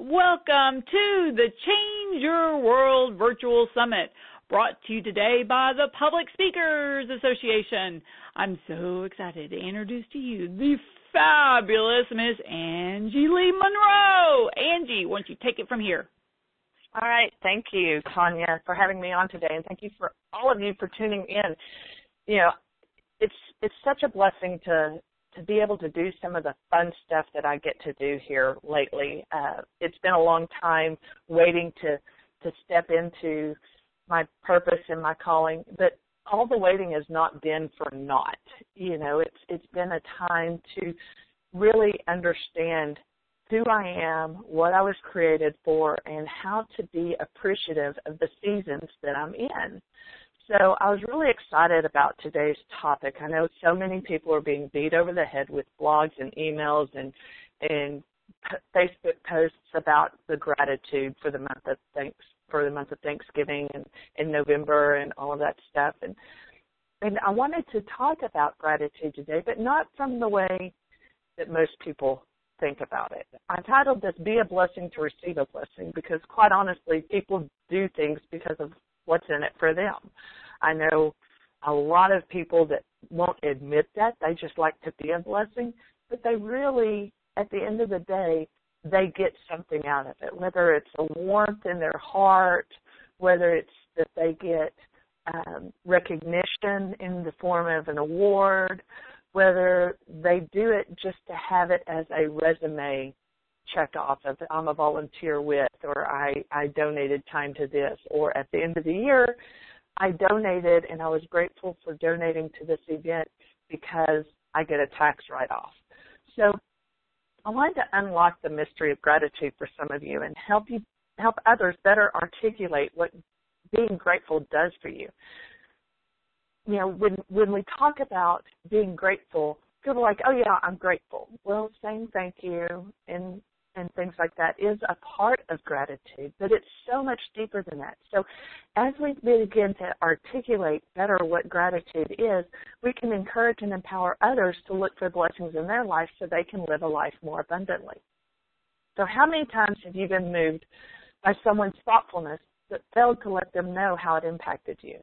Welcome to the Change Your World Virtual Summit, brought to you today by the Public Speakers Association. I'm so excited to introduce to you the fabulous Miss Angie Lee Monroe. Angie, why don't you take it from here? All right. Thank you, Tanya, for having me on today, and thank you for all of you for tuning in. You know, it's such a blessing to be able to do some of the fun stuff that I get to do here lately. It's been a long time waiting to step into my purpose and my calling, but all the waiting has not been for naught. You know, it's been a time to really understand who I am, what I was created for, and how to be appreciative of the seasons that I'm in. So I was really excited about today's topic. I know so many people are being beat over the head with blogs and emails and Facebook posts about the gratitude for the month of Thanksgiving and in November and all of that stuff. And I wanted to talk about gratitude today, but not from the way that most people think about it. I titled this "Be a Blessing to Receive a Blessing" because, quite honestly, people do things because of what's in it for them. I know a lot of people that won't admit that. They just like to be a blessing, but they really, at the end of the day, they get something out of it, whether it's a warmth in their heart, whether it's that they get recognition in the form of an award, whether they do it just to have it as a resume check off of I'm a volunteer with, or I donated time to this, or at the end of the year, I donated and I was grateful for donating to this event because I get a tax write-off. So I wanted to unlock the mystery of gratitude for some of you and help others better articulate what being grateful does for you. You know, when we talk about being grateful, people are like, oh, yeah, I'm grateful. Well, saying thank you and things like that is a part of gratitude, but it's so much deeper than that. So as we begin to articulate better what gratitude is, we can encourage and empower others to look for blessings in their life so they can live a life more abundantly. So how many times have you been moved by someone's thoughtfulness that failed to let them know how it impacted you?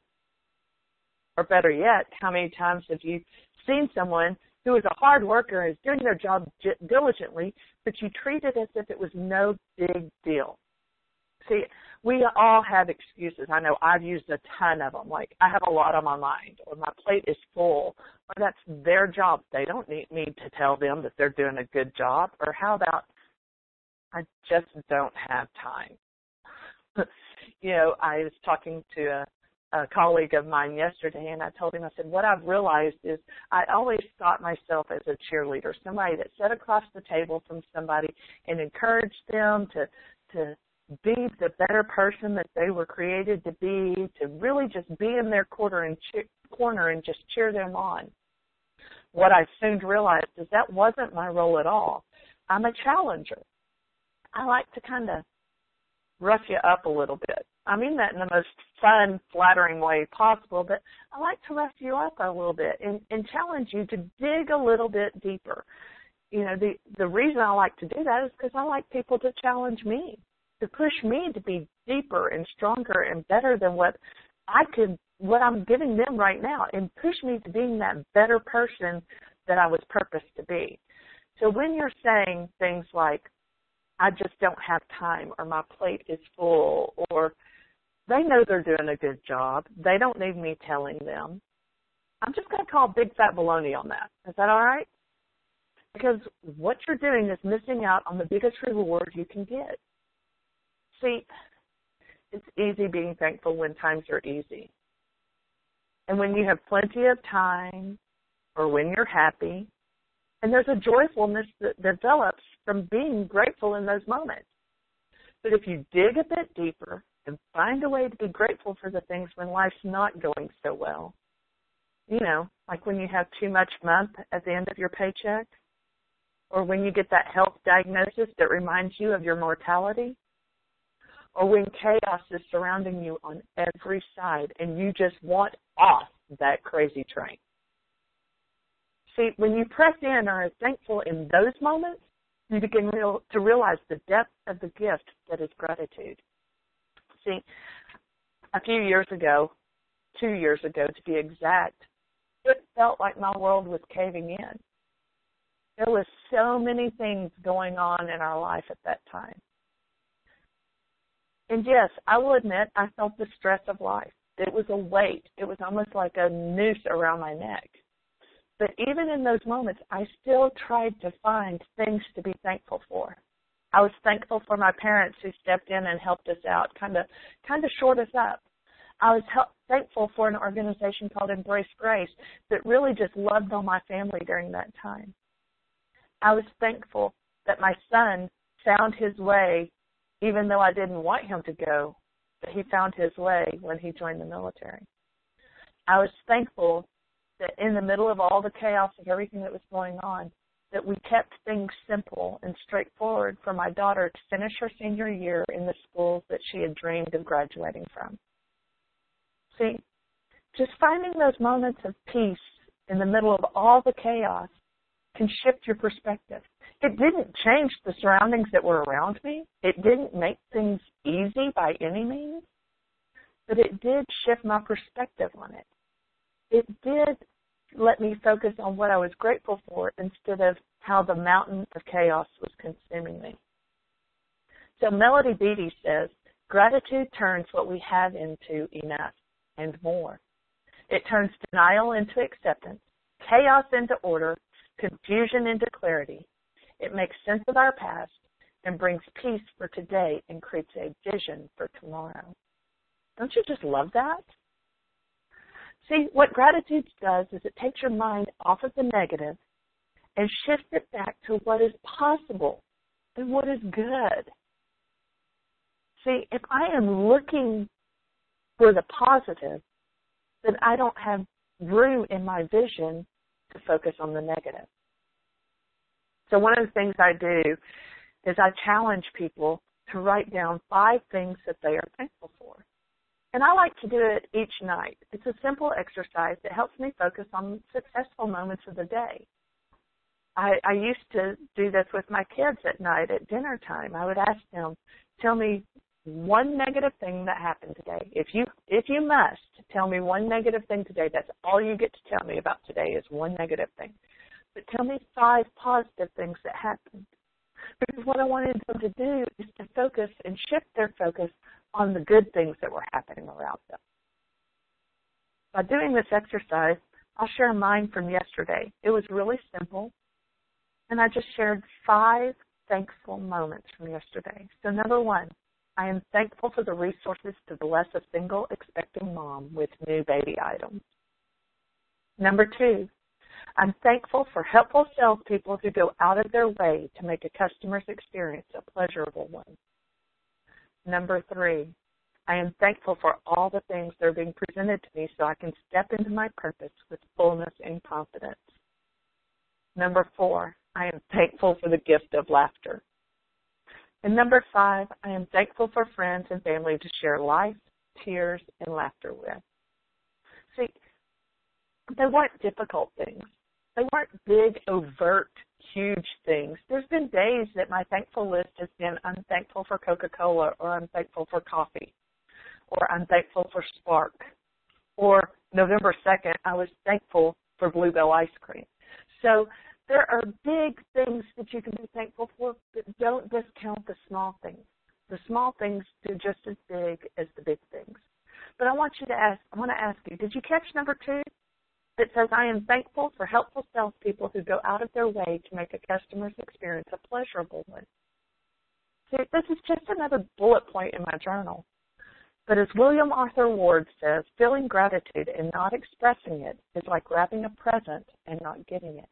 Or better yet, how many times have you seen someone who is a hard worker and is doing their job diligently, but you treat it as if it was no big deal? See, we all have excuses. I know I've used a ton of them, like I have a lot on my mind, or my plate is full, or that's their job. They don't need me to tell them that they're doing a good job. Or how about I just don't have time? You know, I was talking to a colleague of mine yesterday, and I told him, I said, what I've realized is I always thought myself as a cheerleader, somebody that sat across the table from somebody and encouraged them to be the better person that they were created to be, to really just be in their corner and just cheer them on. What I soon realized is that wasn't my role at all. I'm a challenger. I like to kind of rough you up a little bit. I mean that in the most fun, flattering way possible, but I like to rough you up a little bit and challenge you to dig a little bit deeper. You know, the reason I like to do that is because I like people to challenge me, to push me to be deeper and stronger and better than what I'm giving them right now, and push me to being that better person that I was purposed to be. So when you're saying things like, I just don't have time, or my plate is full, or they know they're doing a good job, they don't need me telling them, I'm just going to call big fat baloney on that. Is that all right? Because what you're doing is missing out on the biggest reward you can get. See, it's easy being thankful when times are easy. And when you have plenty of time, or when you're happy, and there's a joyfulness that develops from being grateful in those moments. But if you dig a bit deeper and find a way to be grateful for the things when life's not going so well, you know, like when you have too much month at the end of your paycheck, or when you get that health diagnosis that reminds you of your mortality, or when chaos is surrounding you on every side and you just want off that crazy train. See, when you press in or are thankful in those moments, You begin to realize the depth of the gift that is gratitude. See, a few years ago, 2 years ago to be exact, it felt like my world was caving in. There was so many things going on in our life at that time. And yes, I will admit I felt the stress of life. It was a weight. It was almost like a noose around my neck. But even in those moments, I still tried to find things to be thankful for. I was thankful for my parents who stepped in and helped us out, kind of shored us up. I was thankful for an organization called Embrace Grace that really just loved on my family during that time. I was thankful that my son found his way, even though I didn't want him to go, but he found his way when he joined the military. I was thankful that in the middle of all the chaos of everything that was going on, that we kept things simple and straightforward for my daughter to finish her senior year in the schools that she had dreamed of graduating from. See, just finding those moments of peace in the middle of all the chaos can shift your perspective. It didn't change the surroundings that were around me. It didn't make things easy by any means, but it did shift my perspective on it. It did let me focus on what I was grateful for instead of how the mountain of chaos was consuming me. So Melody Beattie says, gratitude turns what we have into enough and more. It turns denial into acceptance, chaos into order, confusion into clarity. It makes sense of our past and brings peace for today and creates a vision for tomorrow. Don't you just love that? See, what gratitude does is it takes your mind off of the negative and shifts it back to what is possible and what is good. See, if I am looking for the positive, then I don't have room in my vision to focus on the negative. So one of the things I do is I challenge people to write down 5 things that they are thankful for. And I like to do it each night. It's a simple exercise that helps me focus on successful moments of the day. I used to do this with my kids at night at dinner time. I would ask them, tell me one negative thing that happened today. If you must, tell me one negative thing today. That's all you get to tell me about today is one negative thing. But tell me 5 positive things that happened. Because what I wanted them to do is to focus and shift their focus on the good things that were happening around them. By doing this exercise, I'll share mine from yesterday. It was really simple, and I just shared 5 thankful moments from yesterday. So number 1, I am thankful for the resources to bless a single expecting mom with new baby items. Number 2, I'm thankful for helpful salespeople who go out of their way to make a customer's experience a pleasurable one. Number 3, I am thankful for all the things that are being presented to me so I can step into my purpose with fullness and confidence. Number 4, I am thankful for the gift of laughter. And number 5, I am thankful for friends and family to share life, tears, and laughter with. See, they weren't difficult things. They weren't big, overt, huge things. There's been days that my thankful list has been I'm thankful for Coca-Cola, or I'm thankful for coffee, or I'm thankful for Spark. Or November 2nd, I was thankful for Bluebell ice cream. So there are big things that you can be thankful for, but don't discount the small things. The small things do just as big as the big things. But I want to ask you, did you catch number 2? It says, I am thankful for helpful salespeople who go out of their way to make a customer's experience a pleasurable one. See, this is just another bullet point in my journal. But as William Arthur Ward says, feeling gratitude and not expressing it is like grabbing a present and not getting it.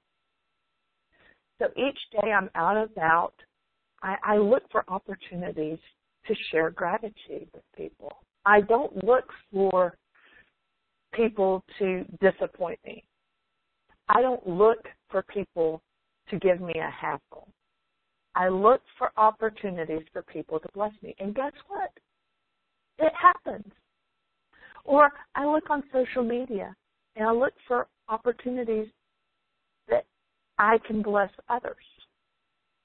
So each day I'm out and about, I look for opportunities to share gratitude with people. I don't look for people to disappoint me. I don't look for people to give me a hassle. I look for opportunities for people to bless me. And guess what? It happens. Or I look on social media and I look for opportunities that I can bless others.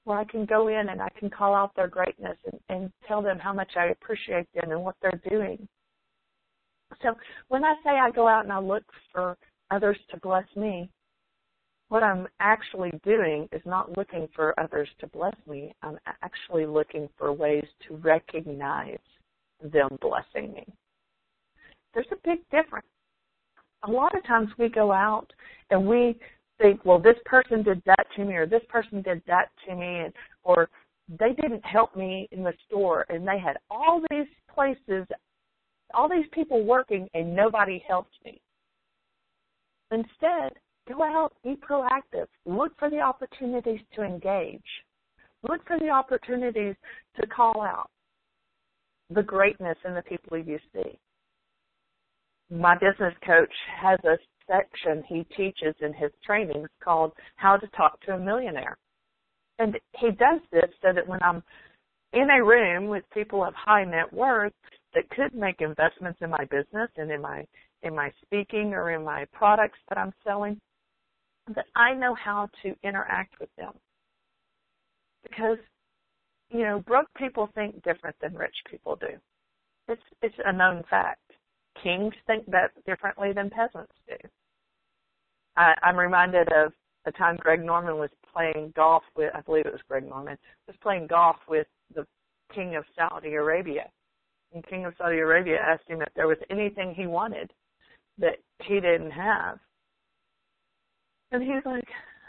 where I can go in and I can call out their greatness and tell them how much I appreciate them and what they're doing. So when I say I go out and I look for others to bless me, what I'm actually doing is not looking for others to bless me. I'm actually looking for ways to recognize them blessing me. There's a big difference. A lot of times we go out and we think, well, this person did that to me, or this person did that to me, or they didn't help me in the store, and they had all these places, all these people working, and nobody helped me. Instead, go out, be proactive. Look for the opportunities to engage. Look for the opportunities to call out the greatness in the people you see. My business coach has a section he teaches in his trainings called How to Talk to a Millionaire. And he does this so that when I'm in a room with people of high net worth that could make investments in my business and in my speaking or in my products that I'm selling, that I know how to interact with them. Because, broke people think different than rich people do. It's a known fact. Kings think that differently than peasants do. I'm reminded of the time Greg Norman was playing golf with, I believe it was Greg Norman, was playing golf with the King of Saudi Arabia. And King of Saudi Arabia asked him if there was anything he wanted that he didn't have. And he's like,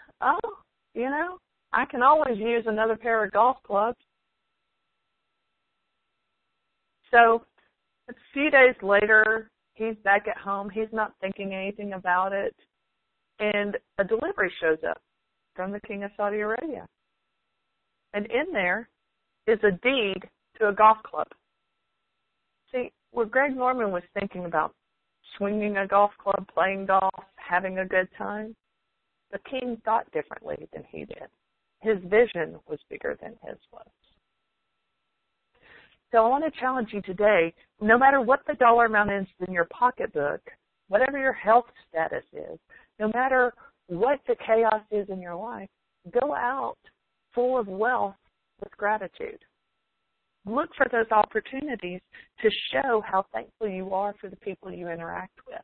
I can always use another pair of golf clubs. So a few days later, he's back at home. He's not thinking anything about it. And a delivery shows up from the King of Saudi Arabia. And in there is a deed to a golf club. See, where Greg Norman was thinking about swinging a golf club, playing golf, having a good time, the king thought differently than he did. His vision was bigger than his was. So I want to challenge you today, no matter what the dollar amount is in your pocketbook, whatever your health status is, no matter what the chaos is in your life, go out full of wealth with gratitude. Look for those opportunities to show how thankful you are for the people you interact with.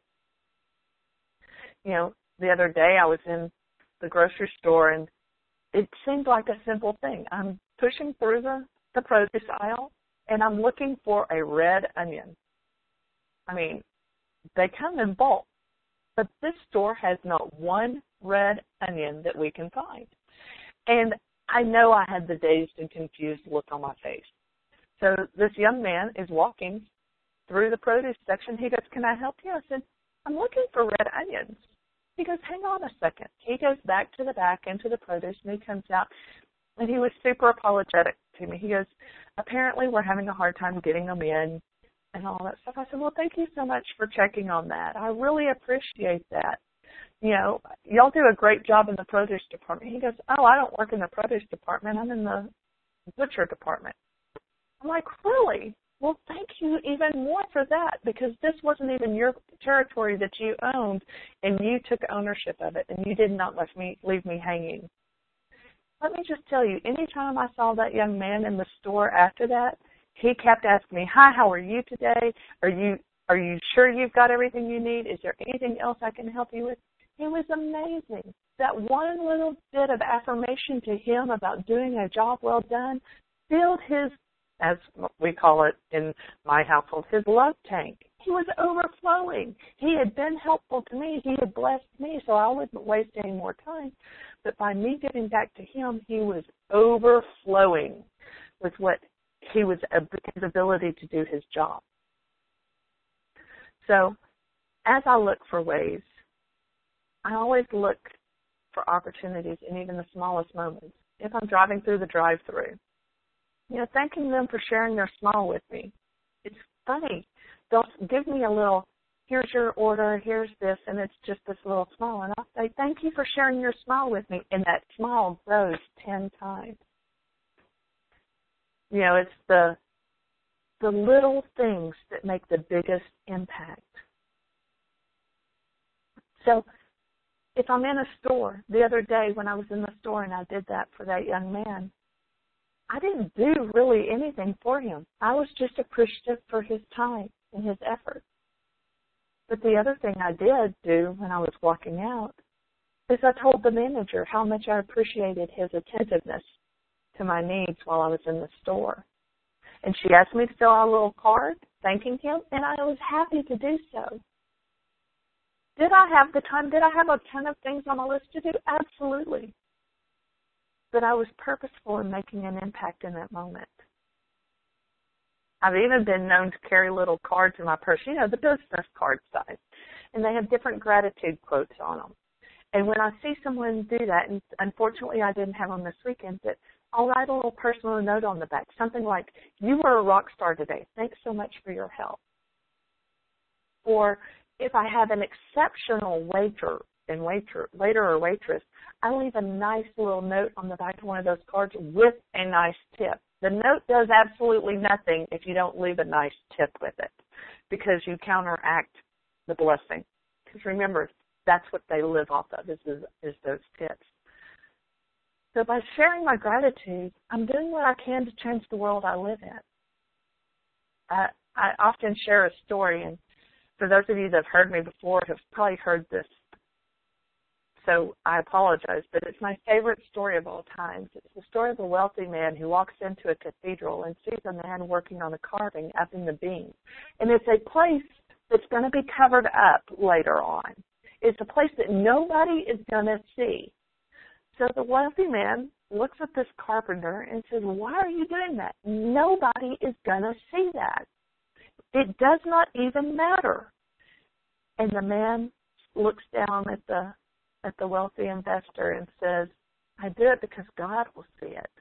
The other day I was in the grocery store and it seemed like a simple thing. I'm pushing through the produce aisle and I'm looking for a red onion. I mean, they come in bulk, but this store has not one red onion that we can find. And I know I had the dazed and confused look on my face. So this young man is walking through the produce section. He goes, "Can I help you?" I said, "I'm looking for red onions." He goes, "Hang on a second." He goes back to the back into the produce, and he comes out, and he was super apologetic to me. He goes, "Apparently we're having a hard time getting them in," and all that stuff. I said, "Well, thank you so much for checking on that. I really appreciate that. Y'all do a great job in the produce department." He goes, "Oh, I don't work in the produce department. I'm in the butcher department." I'm like, "Really? Well, thank you even more for that, because this wasn't even your territory that you owned, and you took ownership of it, and you did not leave me hanging." Let me just tell you, anytime I saw that young man in the store after that, he kept asking me, "Hi, how are you today? Are you sure you've got everything you need? Is there anything else I can help you with?" It was amazing. That one little bit of affirmation to him about doing a job well done filled his, as we call it in my household, his love tank. He was overflowing. He had been helpful to me. He had blessed me, so I wasn't wasting any more time. But by me giving back to him, he was overflowing with what his ability to do his job. So as I look for ways, I always look for opportunities in even the smallest moments. If I'm driving through the drive-thru, thanking them for sharing their smile with me. It's funny. They'll give me a little, "Here's your order, here's this," and it's just this little smile. And I'll say, "Thank you for sharing your smile with me." And that smile grows 10 times. It's the little things that make the biggest impact. So if I'm in a store, the other day when I was in the store and I did that for that young man, I didn't do really anything for him. I was just appreciative for his time and his effort. But the other thing I did do when I was walking out is I told the manager how much I appreciated his attentiveness to my needs while I was in the store. And she asked me to fill out a little card thanking him, and I was happy to do so. Did I have the time? Did I have a ton of things on my list to do? Absolutely. But I was purposeful in making an impact in that moment. I've even been known to carry little cards in my purse, the business card size, and they have different gratitude quotes on them. And when I see someone do that, and unfortunately I didn't have them this weekend, but I'll write a little personal note on the back, something like, "You were a rock star today. Thanks so much for your help." Or if I have an exceptional waiter or waitress, I leave a nice little note on the back of one of those cards with a nice tip. The note does absolutely nothing if you don't leave a nice tip with it, because you counteract the blessing. Because remember, that's what they live off of, is those tips. So by sharing my gratitude, I'm doing what I can to change the world I live in. I often share a story, and for those of you that have heard me before have probably heard this, so I apologize, but it's my favorite story of all times. It's the story of a wealthy man who walks into a cathedral and sees a man working on a carving up in the beam. And it's a place that's going to be covered up later on. It's a place that nobody is going to see. So the wealthy man looks at this carpenter and says, "Why are you doing that? Nobody is going to see that. It does not even matter." And the man looks down at the wealthy investor and says, "I do it because God will see it."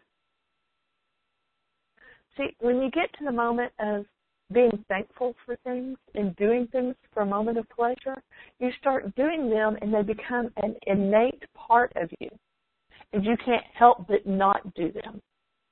See, when you get to the moment of being thankful for things and doing things for a moment of pleasure, you start doing them and they become an innate part of you. And you can't help but not do them.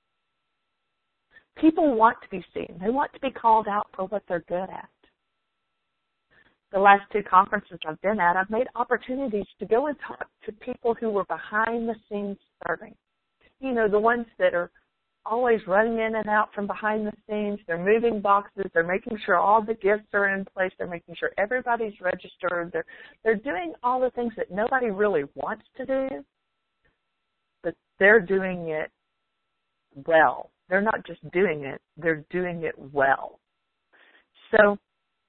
People want to be seen. They want to be called out for what they're good at. The last 2 conferences I've been at, I've made opportunities to go and talk to people who were behind the scenes serving. The ones that are always running in and out from behind the scenes. They're moving boxes. They're making sure all the gifts are in place. They're making sure everybody's registered. They're doing all the things that nobody really wants to do, but they're doing it well. They're not just doing it, they're doing it well. So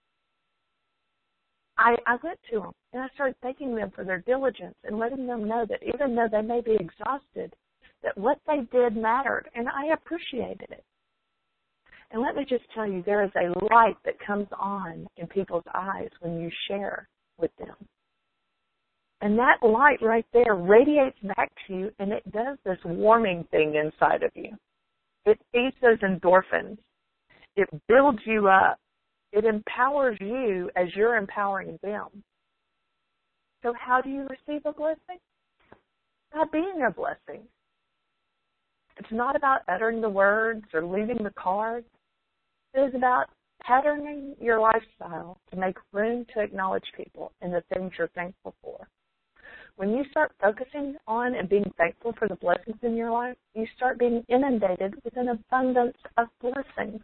I went to them, and I started thanking them for their diligence and letting them know that even though they may be exhausted, that what they did mattered, and I appreciated it. And let me just tell you, there is a light that comes on in people's eyes when you share with them. And that light right there radiates back to you, and it does this warming thing inside of you. It feeds those endorphins. It builds you up. It empowers you as you're empowering them. So how do you receive a blessing? By being a blessing. It's not about uttering the words or leaving the cards. It is about patterning your lifestyle to make room to acknowledge people and the things you're thankful for. When you start focusing on and being thankful for the blessings in your life, you start being inundated with an abundance of blessings.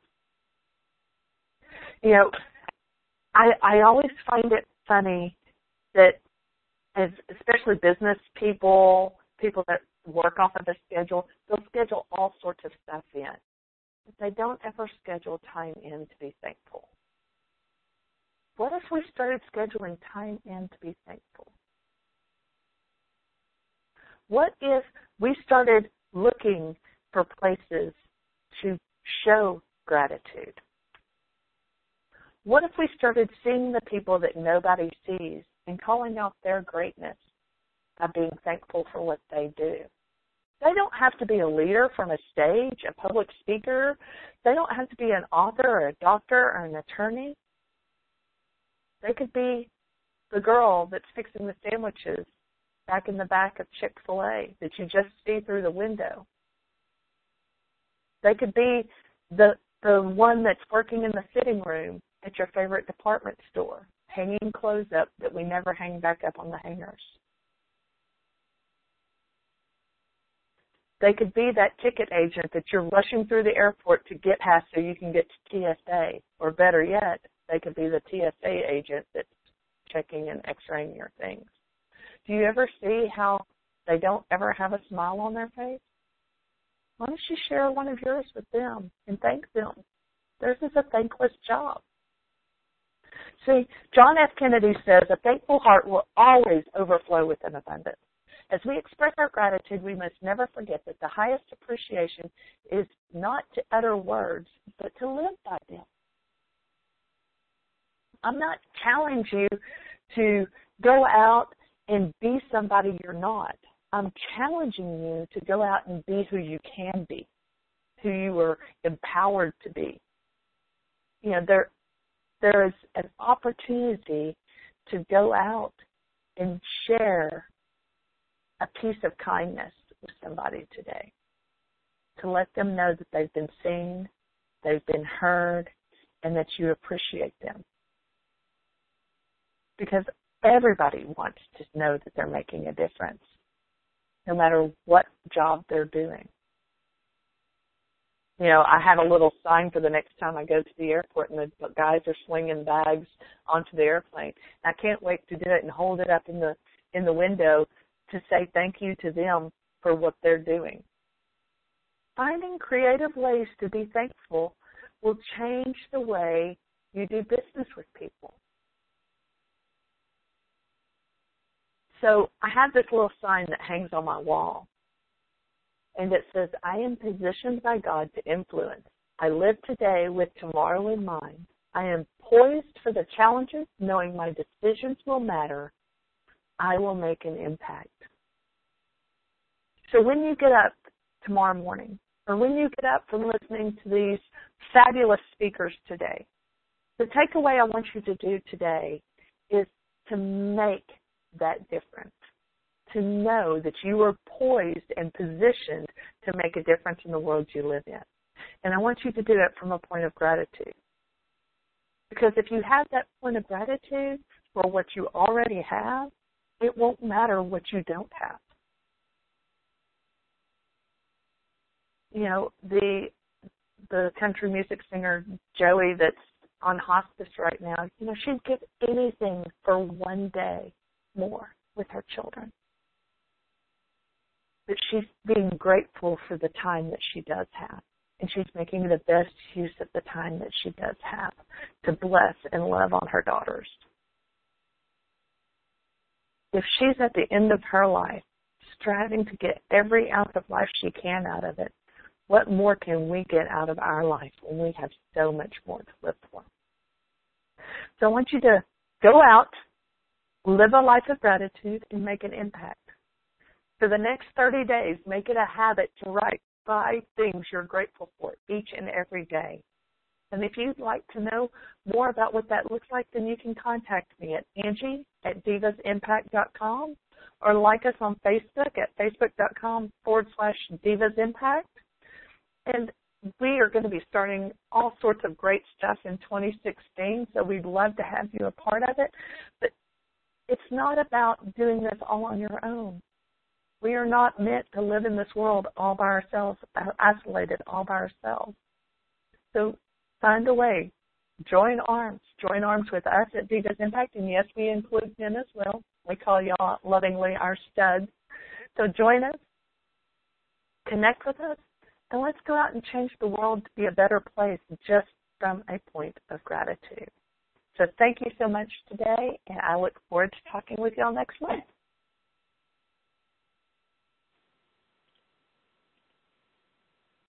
You know, I always find it funny that, especially business people that work off of a schedule, they'll schedule all sorts of stuff in. But they don't ever schedule time in to be thankful. What if we started scheduling time in to be thankful? What if we started looking for places to show gratitude? What if we started seeing the people that nobody sees and calling out their greatness by being thankful for what they do? They don't have to be a leader from a stage, a public speaker. They don't have to be an author or a doctor or an attorney. They could be the girl that's fixing the sandwiches back in the back of Chick-fil-A that you just see through the window. They could be the one that's working in the fitting room at your favorite department store, hanging clothes up that we never hang back up on the hangers. They could be that ticket agent that you're rushing through the airport to get past so you can get to TSA. Or better yet, they could be the TSA agent that's checking and x-raying your things. Do you ever see how they don't ever have a smile on their face? Why don't you share one of yours with them and thank them? Theirs is a thankless job. See, John F. Kennedy says, a thankful heart will always overflow with an abundance. As we express our gratitude, we must never forget that the highest appreciation is not to utter words, but to live by them. I'm not challenging you to go out and be somebody you're not. I'm challenging you to go out and be who you can be, who you are empowered to be. You know, there is an opportunity to go out and share a piece of kindness with somebody today, to let them know that they've been seen, they've been heard, and that you appreciate them. Because everybody wants to know that they're making a difference, no matter what job they're doing. You know, I have a little sign for the next time I go to the airport, and the guys are slinging bags onto the airplane. I can't wait to do it and hold it up in the window to say thank you to them for what they're doing. Finding creative ways to be thankful will change the way you do business with people. So I have this little sign that hangs on my wall, and it says, I am positioned by God to influence. I live today with tomorrow in mind. I am poised for the challenges, knowing my decisions will matter. I will make an impact. So when you get up tomorrow morning, or when you get up from listening to these fabulous speakers today, the takeaway I want you to do today is to make that difference, to know that you are poised and positioned to make a difference in the world you live in. And I want you to do it from a point of gratitude. Because if you have that point of gratitude for what you already have, it won't matter what you don't have. You know, the country music singer Joey that's on hospice right now, you know, she'd give anything for one day more with her children. But she's being grateful for the time that she does have. And she's making the best use of the time that she does have to bless and love on her daughters. If she's at the end of her life, striving to get every ounce of life she can out of it, what more can we get out of our life when we have so much more to live for? So I want you to go out, live a life of gratitude, and make an impact. For the next 30 days, make it a habit to write 5 things you're grateful for each and every day. And if you'd like to know more about what that looks like, then you can contact me at Angie@divasimpact.com or like us on Facebook at facebook.com/divasimpact. And we are going to be starting all sorts of great stuff in 2016, so we'd love to have you a part of it. But it's not about doing this all on your own. We are not meant to live in this world all by ourselves, isolated all by ourselves. So find a way. Join arms. Join arms with us at Divas Impact, and yes, we include them as well. We call y'all lovingly our studs. So join us, connect with us, and let's go out and change the world to be a better place just from a point of gratitude. So thank you so much today, and I look forward to talking with y'all next month.